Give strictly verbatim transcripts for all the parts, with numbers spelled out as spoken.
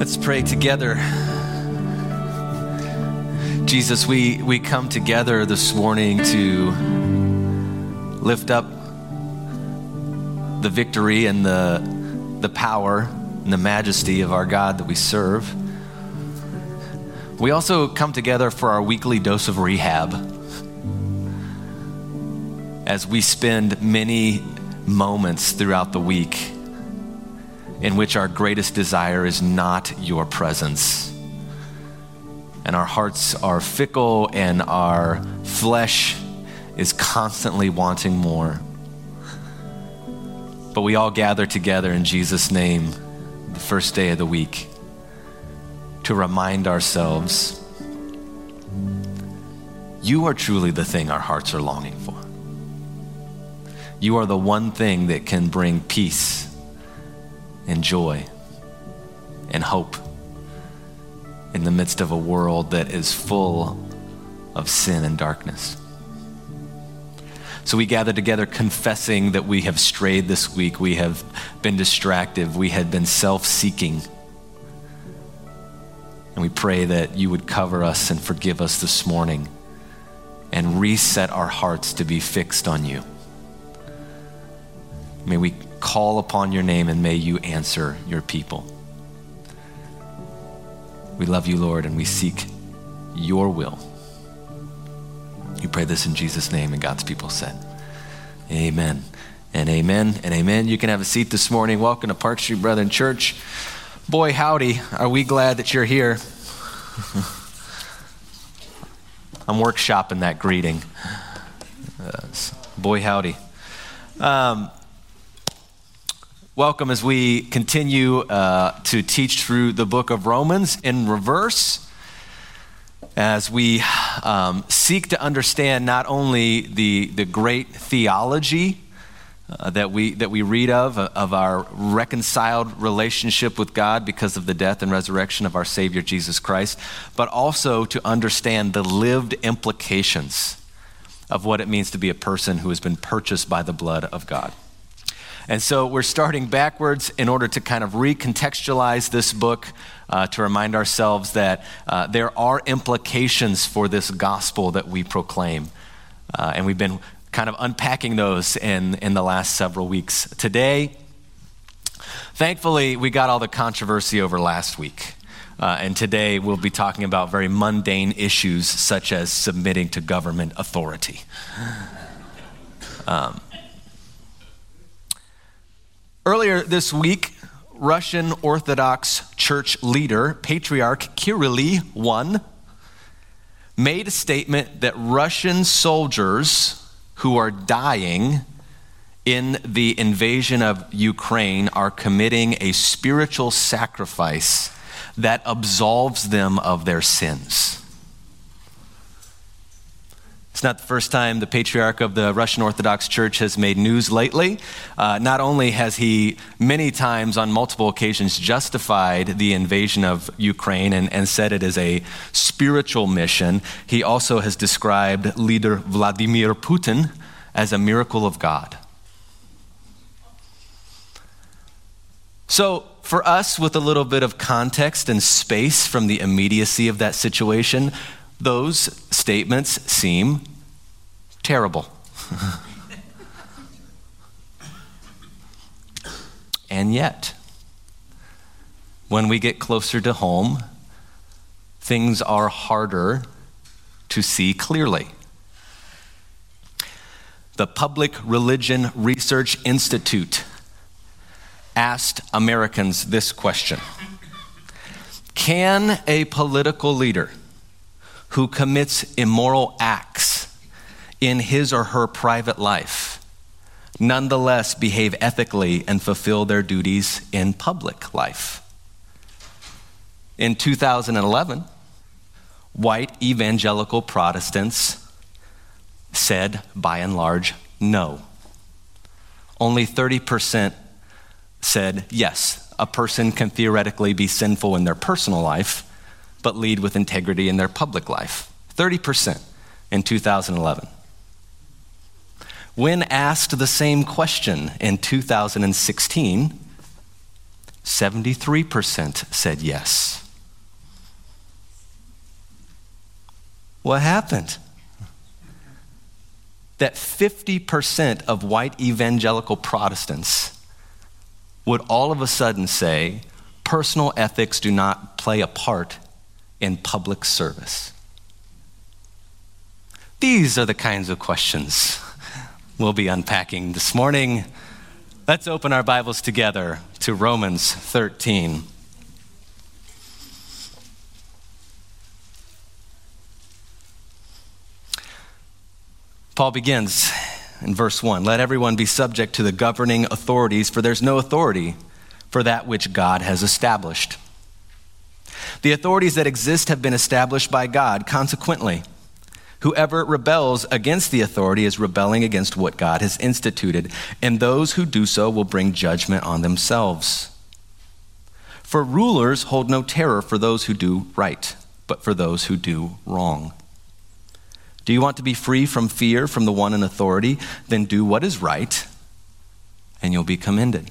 Let's pray together. Jesus, we, we come together this morning to lift up the victory and the, the power and the majesty of our God that we serve. We also come together for our weekly dose of rehab as we spend many moments throughout the week in which our greatest desire is not your presence. And our hearts are fickle and our flesh is constantly wanting more. But we all gather together in Jesus' name the first day of the week to remind ourselves, you are truly the thing our hearts are longing for. You are the one thing that can bring peace and joy and hope in the midst of a world that is full of sin and darkness. So we gather together confessing that we have strayed this week. We have been distracted. We had been self-seeking. And we pray that you would cover us and forgive us this morning and reset our hearts to be fixed on you. May we call upon your name and may you answer your people. We love you, Lord, and we seek your will. We pray this in Jesus' name, and God's people said, amen and amen and amen. You can have a seat this morning. Welcome to Park Street Brethren Church. Boy, howdy, are we glad that you're here. I'm workshopping that greeting. Uh, boy, howdy. Um, Welcome as we continue uh, to teach through the book of Romans in reverse, as we um, seek to understand not only the, the great theology uh, that we that we read of, of our reconciled relationship with God because of the death and resurrection of our Savior Jesus Christ, but also to understand the lived implications of what it means to be a person who has been purchased by the blood of God. And so we're starting backwards in order to kind of recontextualize this book, uh, to remind ourselves that uh, there are implications for this gospel that we proclaim. Uh, and we've been kind of unpacking those in, in the last several weeks. Today, thankfully, we got all the controversy over last week. Uh, and today we'll be talking about very mundane issues such as submitting to government authority. Um, Earlier this week, Russian Orthodox Church leader, Patriarch Kirill the First, made a statement that Russian soldiers who are dying in the invasion of Ukraine are committing a spiritual sacrifice that absolves them of their sins. It's not the first time the patriarch of the Russian Orthodox Church has made news lately. Uh, not only has he many times on multiple occasions justified the invasion of Ukraine and, and said it is a spiritual mission, he also has described leader Vladimir Putin as a miracle of God. So for us, with a little bit of context and space from the immediacy of that situation, those statements seem terrible. And yet, when we get closer to home, things are harder to see clearly. The Public Religion Research Institute asked Americans this question: can a political leader who commits immoral acts in his or her private life nonetheless behave ethically and fulfill their duties in public life? In two thousand eleven, white evangelical Protestants said, by and large, no. Only thirty percent said, yes, a person can theoretically be sinful in their personal life, but lead with integrity in their public life. thirty percent in two thousand eleven. When asked the same question in two thousand sixteen, seventy-three percent said yes. What happened? That fifty percent of white evangelical Protestants would all of a sudden say, personal ethics do not play a part in public service. These are the kinds of questions we'll be unpacking this morning. Let's open our Bibles together to Romans thirteen. Paul begins in verse one, let everyone be subject to the governing authorities, for there's no authority for that which God has established. The authorities that exist have been established by God. Consequently, whoever rebels against the authority is rebelling against what God has instituted, and those who do so will bring judgment on themselves. For rulers hold no terror for those who do right, but for those who do wrong. Do you want to be free from fear from the one in authority? Then do what is right, and you'll be commended.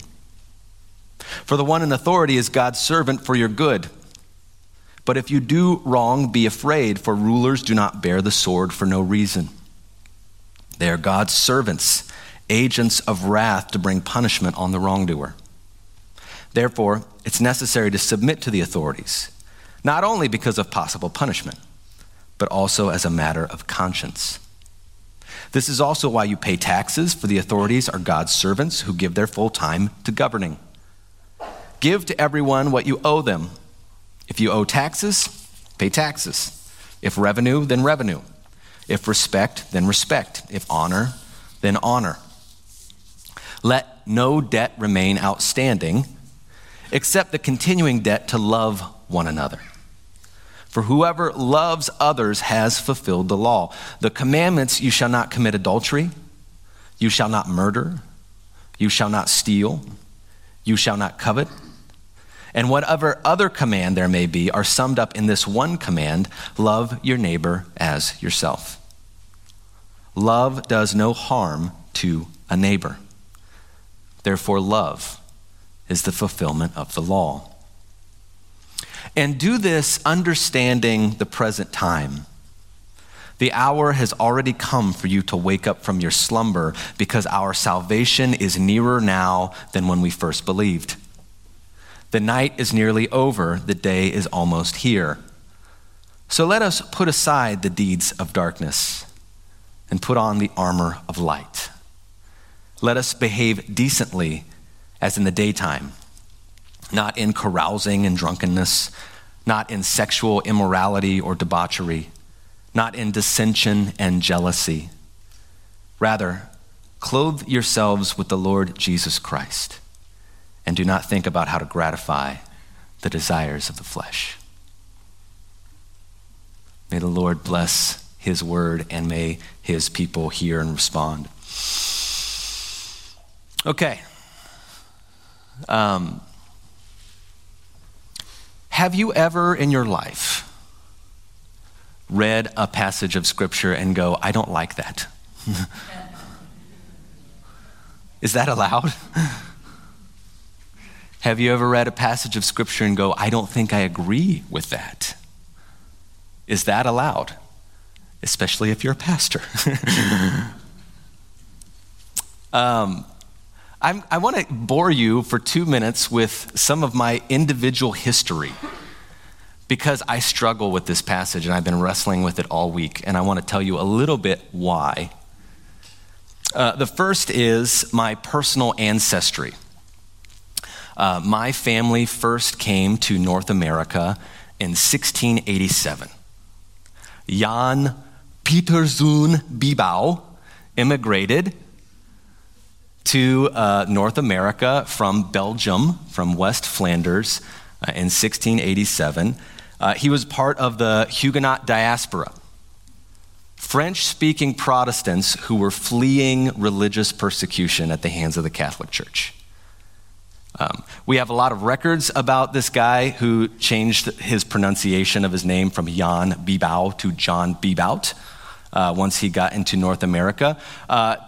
For the one in authority is God's servant for your good. But if you do wrong, be afraid, for rulers do not bear the sword for no reason. They are God's servants, agents of wrath to bring punishment on the wrongdoer. Therefore, it's necessary to submit to the authorities, not only because of possible punishment, but also as a matter of conscience. This is also why you pay taxes, for the authorities are God's servants who give their full time to governing. Give to everyone what you owe them. If you owe taxes, pay taxes. If revenue, then revenue. If respect, then respect. If honor, then honor. Let no debt remain outstanding, except the continuing debt to love one another. For whoever loves others has fulfilled the law. The commandments, you shall not commit adultery, you shall not murder, you shall not steal, you shall not covet, and whatever other command there may be are summed up in this one command, love your neighbor as yourself. Love does no harm to a neighbor. Therefore, love is the fulfillment of the law. And do this understanding the present time. The hour has already come for you to wake up from your slumber, because our salvation is nearer now than when we first believed. The night is nearly over, the day is almost here. So let us put aside the deeds of darkness and put on the armor of light. Let us behave decently as in the daytime, not in carousing and drunkenness, not in sexual immorality or debauchery, not in dissension and jealousy. Rather, clothe yourselves with the Lord Jesus Christ, and do not think about how to gratify the desires of the flesh. May the Lord bless his word, and may his people hear and respond. Okay. Um, have you ever in your life read a passage of scripture and go, I don't like that? Is that allowed? Have you ever read a passage of scripture and go, I don't think I agree with that? Is that allowed? Especially if you're a pastor. um, I'm, I want to bore you for two minutes with some of my individual history, because I struggle with this passage and I've been wrestling with it all week, and I want to tell you a little bit why. Uh, the first is my personal ancestry. Uh, my family first came to North America in sixteen eighty-seven. Jan Pieterzoon Bibau immigrated to uh, North America from Belgium, from West Flanders, uh, in sixteen eighty-seven. Uh, he was part of the Huguenot diaspora, French-speaking Protestants who were fleeing religious persecution at the hands of the Catholic Church. Um, we have a lot of records about this guy who changed his pronunciation of his name from Jan Bibau to John Bibout uh, once he got into North America. Uh,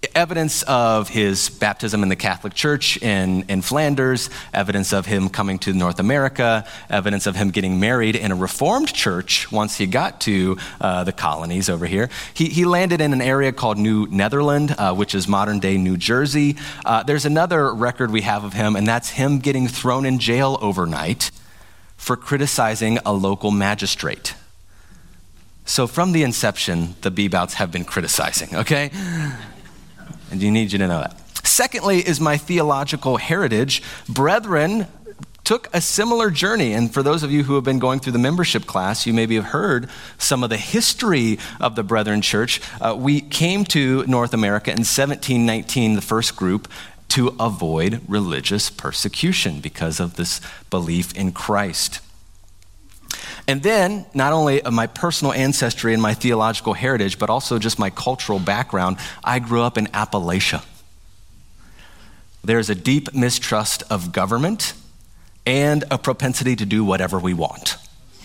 evidence of his baptism in the Catholic Church in, in Flanders, evidence of him coming to North America, evidence of him getting married in a Reformed church once he got to uh, the colonies over here. He, he landed in an area called New Netherland, uh, which is modern-day New Jersey. Uh, there's another record we have of him, and that's him getting thrown in jail overnight for criticizing a local magistrate. So from the inception, the Bebouts have been criticizing, okay? And you need you to know that. Secondly is my theological heritage. Brethren took a similar journey. And for those of you who have been going through the membership class, you maybe have heard some of the history of the Brethren Church. Uh, we came to North America in seventeen nineteen, the first group, to avoid religious persecution because of this belief in Christ. And then, not only of my personal ancestry and my theological heritage, but also just my cultural background, I grew up in Appalachia. There's a deep mistrust of government and a propensity to do whatever we want.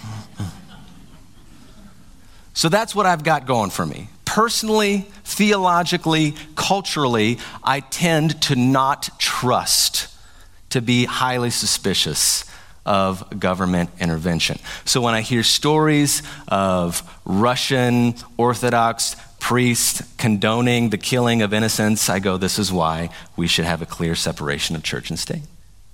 So that's what I've got going for me. Personally, theologically, culturally, I tend to not trust, to be highly suspicious of government intervention. So when I hear stories of Russian Orthodox priests condoning the killing of innocents, I go, this is why we should have a clear separation of church and state.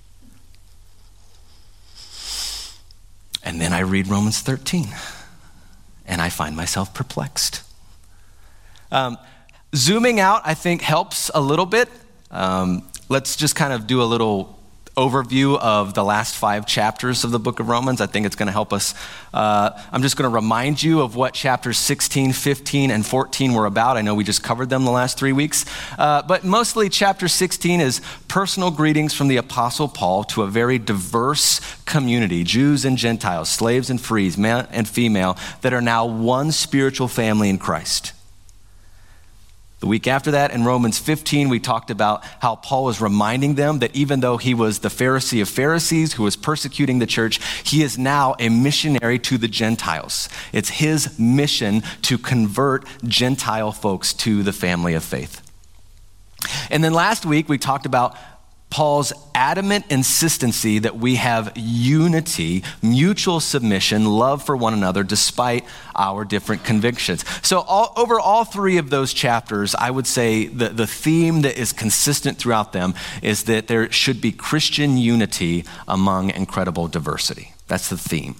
And then I read Romans thirteen, and I find myself perplexed. Um, zooming out, I think, helps a little bit. Um, let's just kind of do a little overview of the last five chapters of the book of Romans. I think it's going to help us. Uh, I'm just going to remind you of what chapters sixteen, fifteen, and fourteen were about. I know we just covered them the last three weeks. Uh, but mostly chapter sixteen is personal greetings from the Apostle Paul to a very diverse community, Jews and Gentiles, slaves and frees, male and female, that are now one spiritual family in Christ. The week after that, in Romans fifteen, we talked about how Paul was reminding them that even though he was the Pharisee of Pharisees who was persecuting the church, he is now a missionary to the Gentiles. It's his mission to convert Gentile folks to the family of faith. And then last week, we talked about Paul's adamant insistency that we have unity, mutual submission, love for one another, despite our different convictions. So all, over all three of those chapters, I would say the, the theme that is consistent throughout them is that there should be Christian unity among incredible diversity. That's the theme.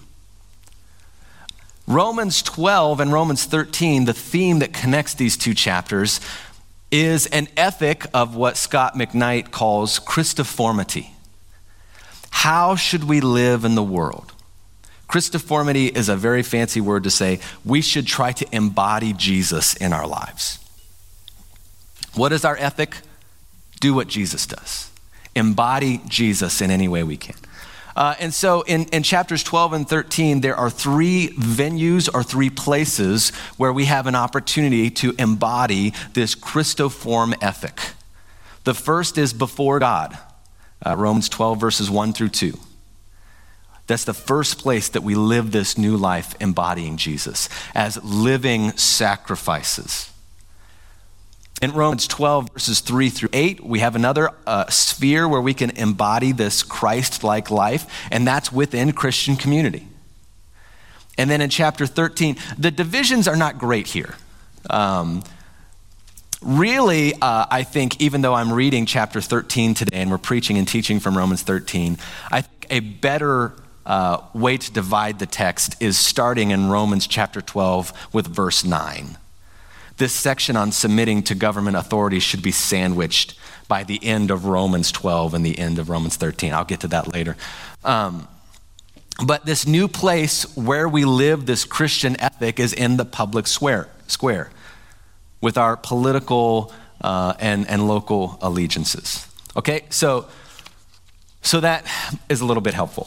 Romans twelve and Romans thirteen, the theme that connects these two chapters is an ethic of what Scott McKnight calls Christoformity. How should we live in the world? Christoformity is a very fancy word to say we should try to embody Jesus in our lives. What is our ethic? Do what Jesus does. Embody Jesus in any way we can. Uh, and so in, in chapters twelve and thirteen, there are three venues or three places where we have an opportunity to embody this Christoform ethic. The first is before God, uh, Romans twelve verses one through two. That's the first place that we live this new life embodying Jesus as living sacrifices. In Romans twelve, verses three through eight, we have another uh, sphere where we can embody this Christ-like life, and that's within Christian community. And then in chapter thirteen, the divisions are not great here. Um, really, uh, I think, even though I'm reading chapter thirteen today and we're preaching and teaching from Romans thirteen, I think a better uh, way to divide the text is starting in Romans chapter twelve with verse nine. This section on submitting to government authority should be sandwiched by the end of Romans twelve and the end of Romans thirteen. I'll get to that later. Um, but this new place where we live this Christian ethic is in the public square, square with our political uh, and, and local allegiances. Okay, so, so that is a little bit helpful.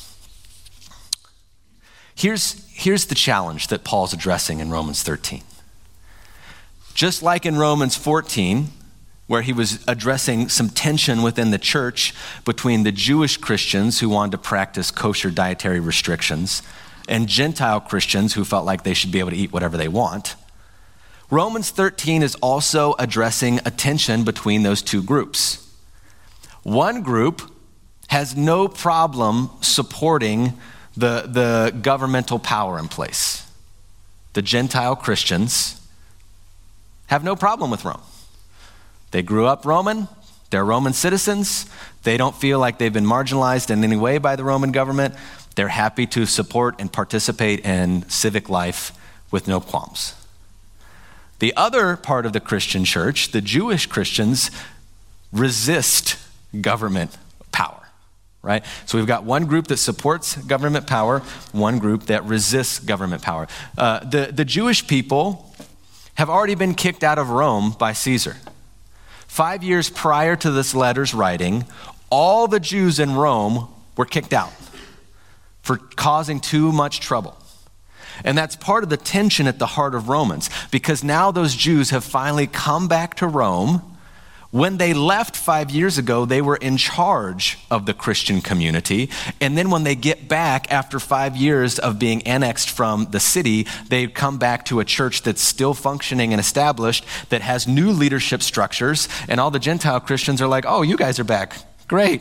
Here's, here's the challenge that Paul's addressing in Romans thirteen. Just like in Romans fourteen, where he was addressing some tension within the church between the Jewish Christians who wanted to practice kosher dietary restrictions and Gentile Christians who felt like they should be able to eat whatever they want, Romans thirteen is also addressing a tension between those two groups. One group has no problem supporting the, the governmental power in place. The Gentile Christians have no problem with Rome. They grew up Roman, they're Roman citizens, they don't feel like they've been marginalized in any way by the Roman government. They're happy to support and participate in civic life with no qualms. The other part of the Christian church, the Jewish Christians, resist government power, right? So we've got one group that supports government power, one group that resists government power. Uh, the, the Jewish people have already been kicked out of Rome by Caesar. Five years prior to this letter's writing, all the Jews in Rome were kicked out for causing too much trouble. And that's part of the tension at the heart of Romans, because now those Jews have finally come back to Rome. When they left five years ago, they were in charge of the Christian community. And then when they get back after five years of being annexed from the city, they come back to a church that's still functioning and established, that has new leadership structures. And all the Gentile Christians are like, oh, you guys are back. Great.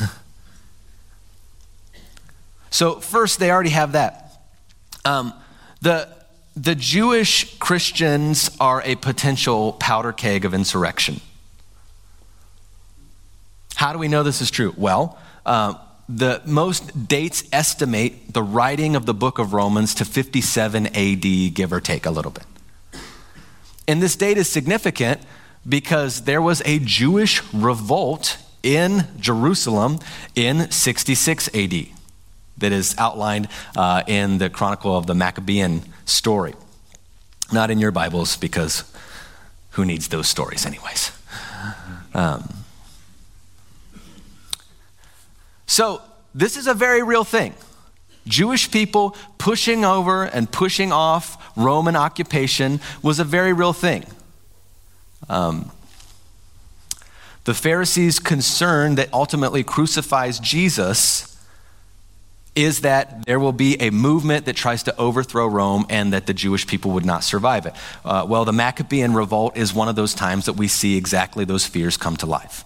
So first, they already have that. Um, the, the Jewish Christians are a potential powder keg of insurrection. How do we know this is true? Well, uh, the most dates estimate the writing of the book of Romans to fifty-seven A D, give or take a little bit. And this date is significant because there was a Jewish revolt in Jerusalem in sixty-six A D that is outlined uh, in the Chronicle of the Maccabean story. Not in your Bibles, because who needs those stories anyways? Um, so this is a very real thing. Jewish people pushing over and pushing off Roman occupation was a very real thing. Um, the Pharisees' concern that ultimately crucifies Jesus is that there will be a movement that tries to overthrow Rome and that the Jewish people would not survive it. Uh, well, the Maccabean revolt is one of those times that we see exactly those fears come to life.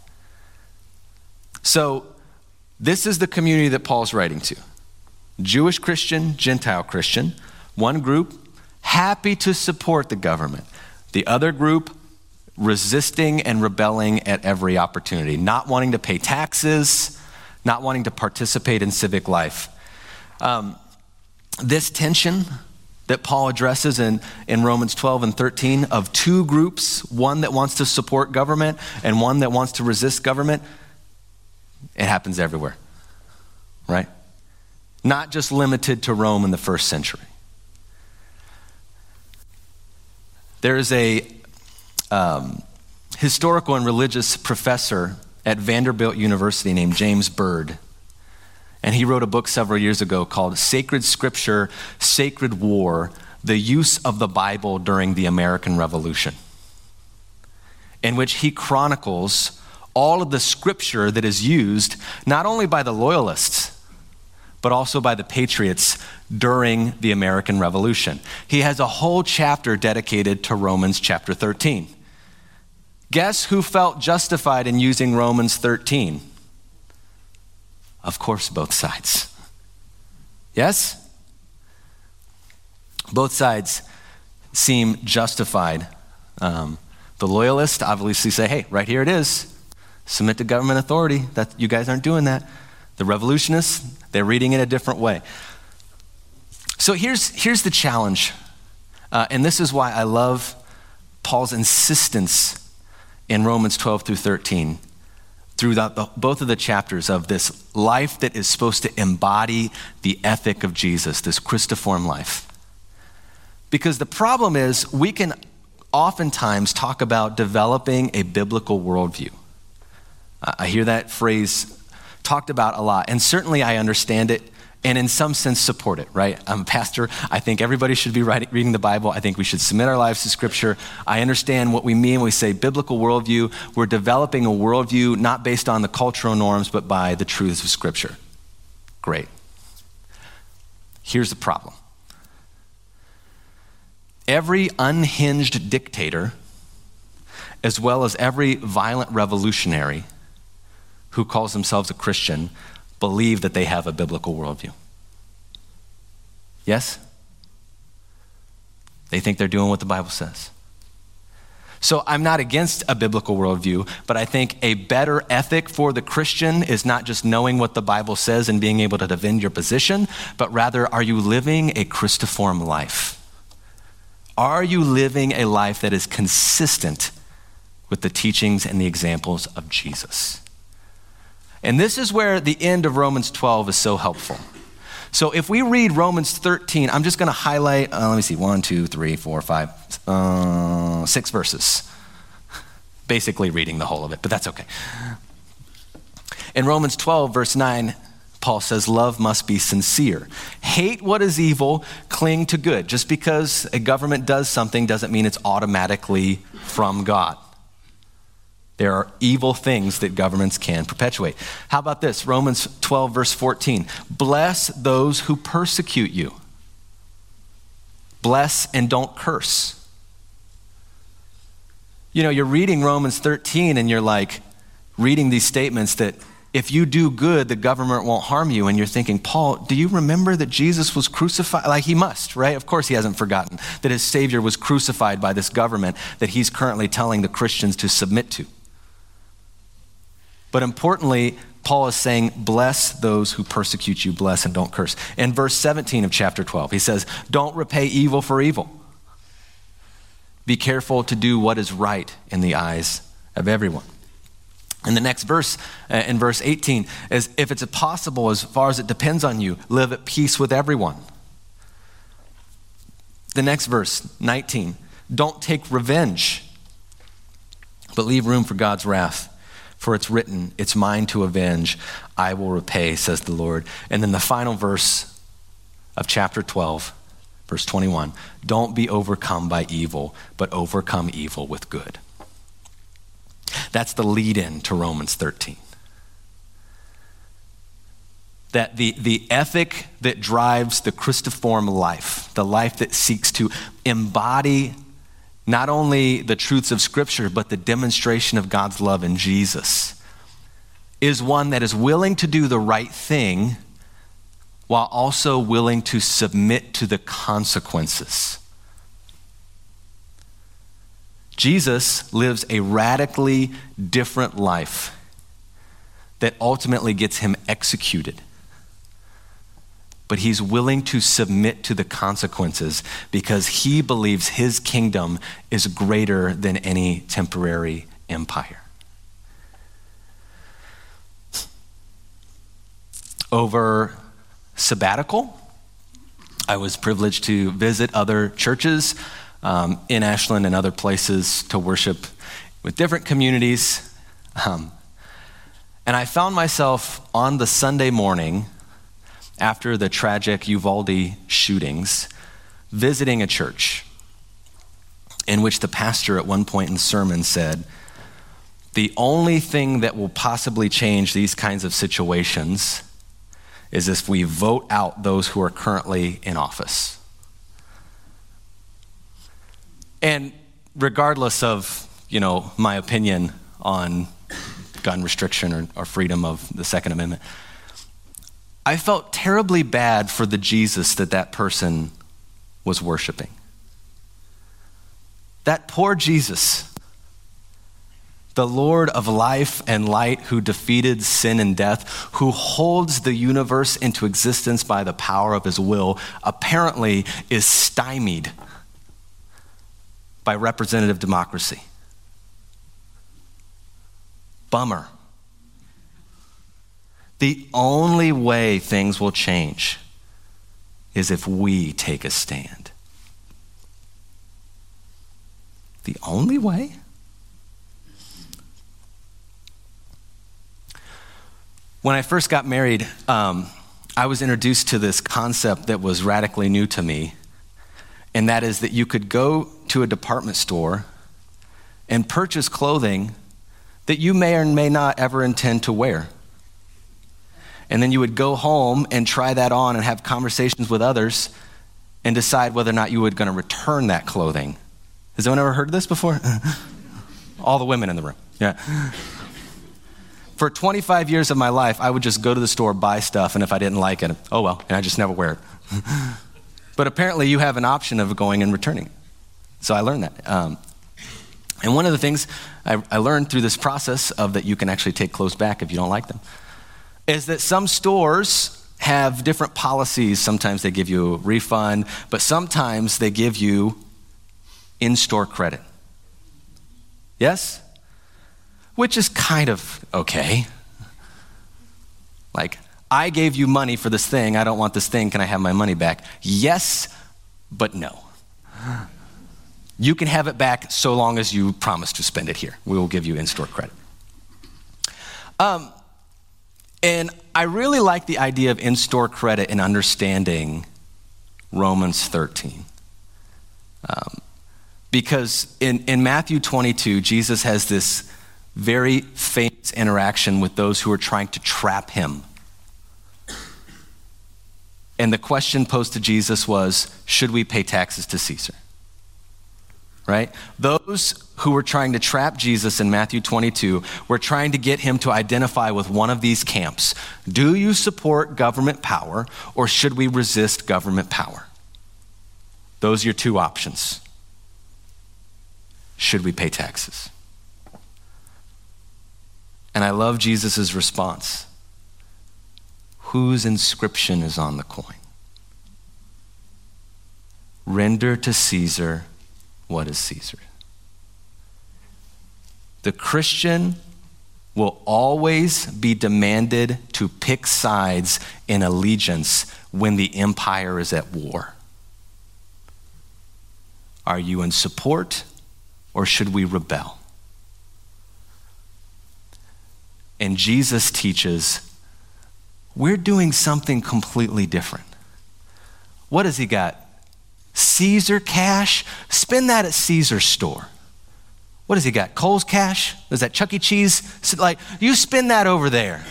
So this is the community that Paul's writing to. Jewish Christian, Gentile Christian. One group happy to support the government. The other group resisting and rebelling at every opportunity, not wanting to pay taxes, not wanting to participate in civic life. Um, this tension that Paul addresses in, in Romans twelve and thirteen of two groups, one that wants to support government and one that wants to resist government, it happens everywhere, right? Not just limited to Rome in the first century. There is a um, historical and religious professor at Vanderbilt University named James Byrd. And he wrote a book several years ago called Sacred Scripture, Sacred War, The Use of the Bible During the American Revolution, in which he chronicles all of the scripture that is used not only by the loyalists, but also by the patriots during the American Revolution. He has a whole chapter dedicated to Romans chapter thirteen. Guess who felt justified in using Romans thirteen? Of course, both sides. Yes? Both sides seem justified. Um, the loyalists obviously say, hey, right here it is. Submit to government authority. That, you guys aren't doing that. The revolutionists, they're reading it a different way. So here's, here's the challenge. Uh, and this is why I love Paul's insistence in Romans twelve through thirteen, throughout the, both of the chapters of this life that is supposed to embody the ethic of Jesus, this Christiform life. Because the problem is we can oftentimes talk about developing a biblical worldview. I hear that phrase talked about a lot, and certainly I understand it and in some sense support it, right? I'm a pastor. I think everybody should be writing, reading the Bible. I think we should submit our lives to Scripture. I understand what we mean when we say biblical worldview. We're developing a worldview not based on the cultural norms, but by the truths of Scripture. Great. Here's the problem. every unhinged dictator, as well as every violent revolutionary who calls themselves a Christian, believe that they have a biblical worldview. Yes? They think they're doing what the Bible says. So I'm not against a biblical worldview, but I think a better ethic for the Christian is not just knowing what the Bible says and being able to defend your position, but rather, are you living a Christiform life? Are you living a life that is consistent with the teachings and the examples of Jesus? And this is where the end of Romans twelve is so helpful. So if we read Romans thirteen, I'm just going to highlight, uh, let me see, one, two, three, four, five, uh, six verses. Basically reading the whole of it, but that's okay. In Romans twelve, verse nine, Paul says, love must be sincere. Hate what is evil, cling to good. Just because a government does something doesn't mean it's automatically from God. There are evil things that governments can perpetuate. How about this? Romans twelve, verse fourteen. Bless those who persecute you. Bless and don't curse. You know, you're reading Romans thirteen and you're like reading these statements that if you do good, the government won't harm you. And you're thinking, Paul, do you remember that Jesus was crucified? Like he must, right? Of course he hasn't forgotten that his Savior was crucified by this government that he's currently telling the Christians to submit to. But importantly, Paul is saying, bless those who persecute you, bless and don't curse. In verse seventeen of chapter twelve, he says, don't repay evil for evil. Be careful to do what is right in the eyes of everyone. And the next verse, uh, in verse eighteen, is if it's possible, as far as it depends on you, live at peace with everyone. The next verse, nineteen, don't take revenge, but leave room for God's wrath. For it's written, it's mine to avenge, I will repay, says the Lord. And then the final verse of chapter twelve, verse twenty-one, don't be overcome by evil, but overcome evil with good. That's the lead-in to Romans thirteen. That the, the ethic that drives the Christiform life, the life that seeks to embody not only the truths of Scripture, but the demonstration of God's love in Jesus, is one that is willing to do the right thing while also willing to submit to the consequences. Jesus lives a radically different life that ultimately gets him executed. But he's willing to submit to the consequences because he believes his kingdom is greater than any temporary empire. Over sabbatical, I was privileged to visit other churches um, in Ashland and other places to worship with different communities. Um, and I found myself on the Sunday morning after the tragic Uvalde shootings, visiting a church in which the pastor at one point in the sermon said, the only thing that will possibly change these kinds of situations is if we vote out those who are currently in office. And regardless of, you know, my opinion on gun restriction or, or freedom of the Second Amendment, I felt terribly bad for the Jesus that that person was worshiping. That poor Jesus, the Lord of life and light who defeated sin and death, who holds the universe into existence by the power of his will, apparently is stymied by representative democracy. Bummer. The only way things will change is if we take a stand. The only way? When I first got married, um, I was introduced to this concept that was radically new to me, and that is that you could go to a department store and purchase clothing that you may or may not ever intend to wear. And then you would go home and try that on and have conversations with others, and decide whether or not you were going to return that clothing. Has anyone ever heard of this before? All the women in the room. Yeah. For twenty-five years of my life, I would just go to the store, buy stuff, and if I didn't like it, oh well, and I just never wear it. But apparently you have an option of going and returning it. So I learned that. Um, and one of the things I, I learned through this process of that you can actually take clothes back if you don't like them, is that some stores have different policies. Sometimes they give you a refund, but sometimes they give you in-store credit. Yes? Which is kind of okay. Like, I gave you money for this thing. I don't want this thing. Can I have my money back? Yes, but no. You can have it back so long as you promise to spend it here. We will give you in-store credit. Um, and I really like the idea of in-store credit and understanding Romans thirteen. Um, because in, in Matthew twenty-two, Jesus has this very famous interaction with those who are trying to trap him. And the question posed to Jesus was, should we pay taxes to Caesar? Right? Those who were trying to trap Jesus in Matthew twenty-two were trying to get him to identify with one of these camps. Do you support government power, or should we resist government power? Those are your two options. Should we pay taxes? And I love Jesus' response. Whose inscription is on the coin? Render to Caesar what is Caesar. The Christian will always be demanded to pick sides in allegiance when the empire is at war. Are you in support, or should we rebel? And Jesus teaches, we're doing something completely different. What has he got? Caesar cash? Spend that at Caesar's store. What has he got? Kohl's cash? Is that Chuck E. Cheese? Like, you spend that over there.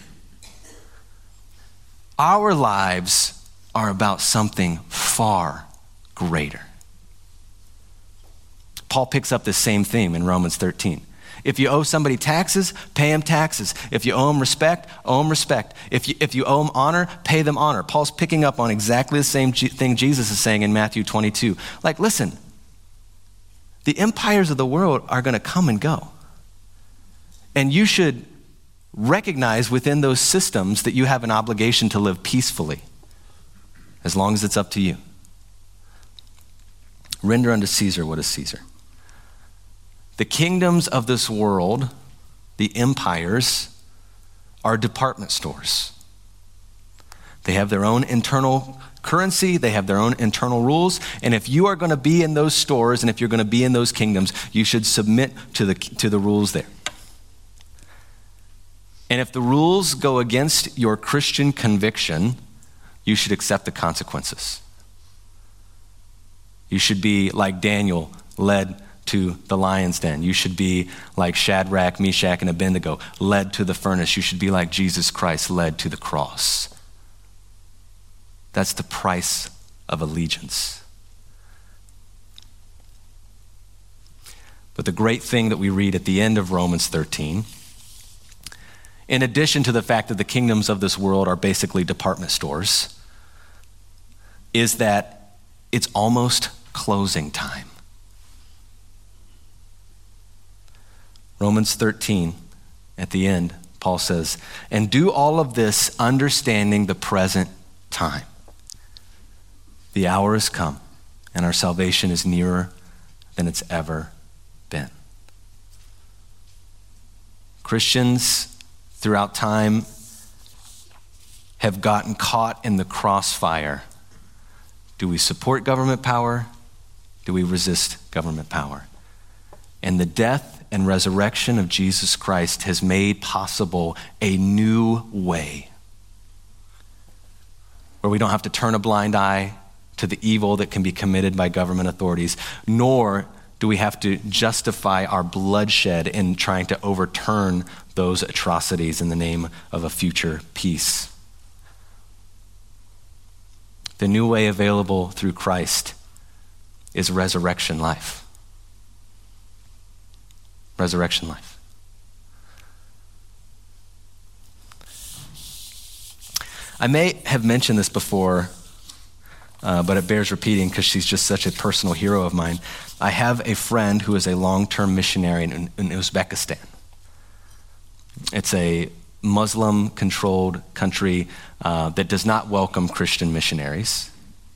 Our lives are about something far greater. Paul picks up this same theme in Romans thirteen. If you owe somebody taxes, pay them taxes. If you owe them respect, owe them respect. If you, if you owe them honor, pay them honor. Paul's picking up on exactly the same G- thing Jesus is saying in Matthew twenty-two. Like, listen, the empires of the world are going to come and go. And you should recognize within those systems that you have an obligation to live peacefully, as long as it's up to you. Render unto Caesar what is Caesar. The kingdoms of this world, the empires, are department stores. They have their own internal currency, they have their own internal rules, and if you are going to be in those stores and if you're going to be in those kingdoms, you should submit to the to the rules there. And if the rules go against your Christian conviction, you should accept the consequences. You should be like Daniel, led to the lion's den. You should be like Shadrach, Meshach, and Abednego, led to the furnace. You should be like Jesus Christ, led to the cross. That's the price of allegiance. But the great thing that we read at the end of Romans thirteen, in addition to the fact that the kingdoms of this world are basically department stores, is that it's almost closing time. Romans thirteen, at the end, Paul says, and do all of this understanding the present time. The hour has come, and our salvation is nearer than it's ever been. Christians throughout time have gotten caught in the crossfire. Do we support government power? Do we resist government power? And the death and resurrection of Jesus Christ has made possible a new way where we don't have to turn a blind eye to the evil that can be committed by government authorities, nor do we have to justify our bloodshed in trying to overturn those atrocities in the name of a future peace. The new way available through Christ is resurrection life. Resurrection life. I may have mentioned this before, uh, but it bears repeating because she's just such a personal hero of mine. I have a friend who is a long-term missionary in, in Uzbekistan. It's a Muslim-controlled country uh, that does not welcome Christian missionaries.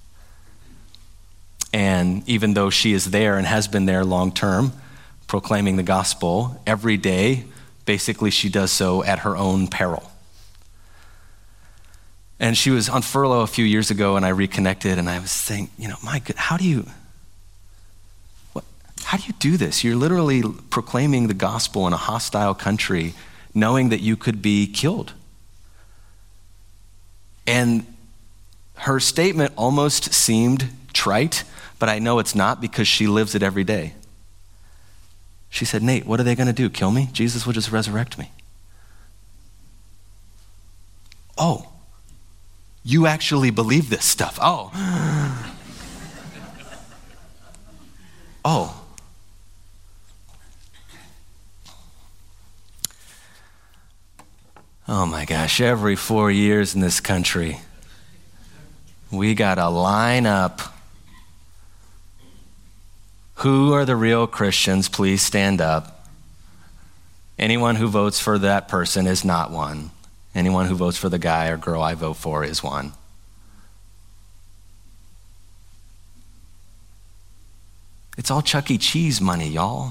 And even though she is there and has been there long-term, proclaiming the gospel every day, basically she does so at her own peril. And she was on furlough a few years ago, and I reconnected, and I was saying, you know, my God, how do you, what, how do you do this? You're literally proclaiming the gospel in a hostile country, knowing that you could be killed. And her statement almost seemed trite, but I know it's not because she lives it every day. She said, Nate, what are they going to do? Kill me? Jesus will just resurrect me. Oh. You actually believe this stuff. Oh. Oh. Oh my gosh, every four years in this country, we gotta line up. Who are the real Christians? Please stand up. Anyone who votes for that person is not one. Anyone who votes for the guy or girl I vote for is one. It's all Chuck E. Cheese money, y'all.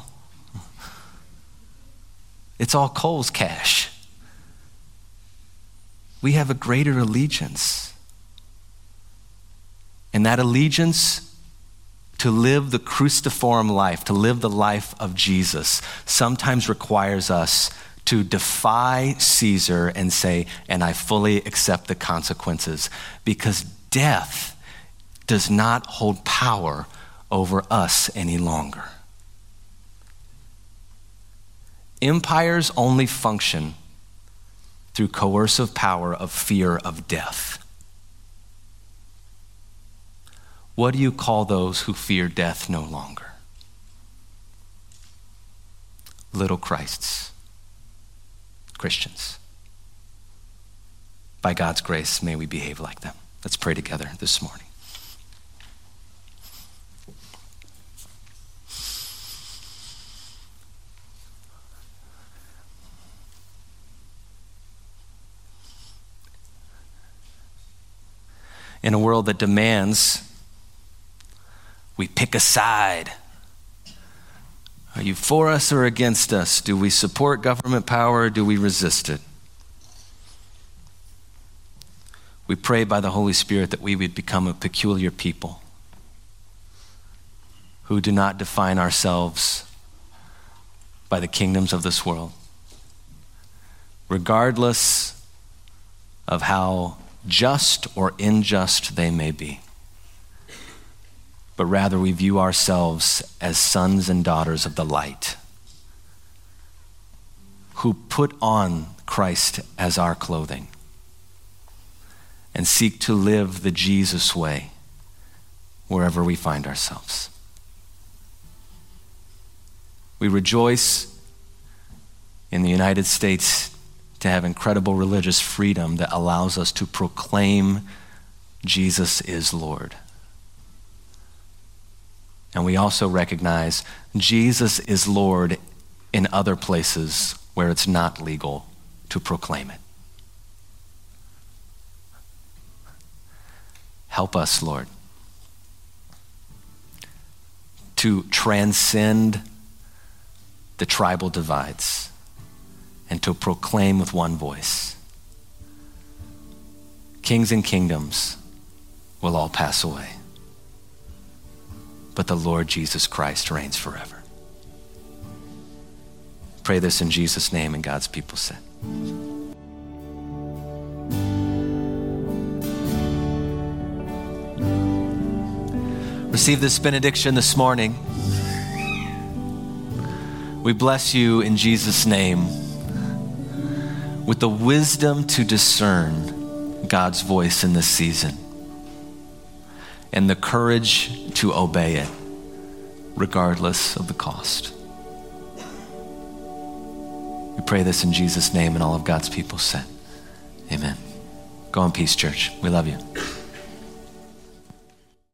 It's all Kohl's cash. We have a greater allegiance. And that allegiance to live the cruciform life, to live the life of Jesus, sometimes requires us to defy Caesar and say, and I fully accept the consequences, because death does not hold power over us any longer. Empires only function through coercive power of fear of death. What do you call those who fear death no longer? Little Christs. Christians. By God's grace, may we behave like them. Let's pray together this morning. In a world that demands we pick a side. Are you for us or against us? Do we support government power or do we resist it? We pray by the Holy Spirit that we would become a peculiar people who do not define ourselves by the kingdoms of this world, regardless of how just or unjust they may be. But rather we view ourselves as sons and daughters of the light who put on Christ as our clothing and seek to live the Jesus way wherever we find ourselves. We rejoice in the United States to have incredible religious freedom that allows us to proclaim Jesus is Lord. And we also recognize Jesus is Lord in other places where it's not legal to proclaim it. Help us, Lord, to transcend the tribal divides and to proclaim with one voice. Kings and kingdoms will all pass away, but the Lord Jesus Christ reigns forever. Pray this in Jesus' name, and God's people said. Receive this benediction this morning. We bless you in Jesus' name with the wisdom to discern God's voice in this season. and the courage to obey it, regardless of the cost. We pray this in Jesus' name, and all of God's people said, amen. Go in peace, church. We love you.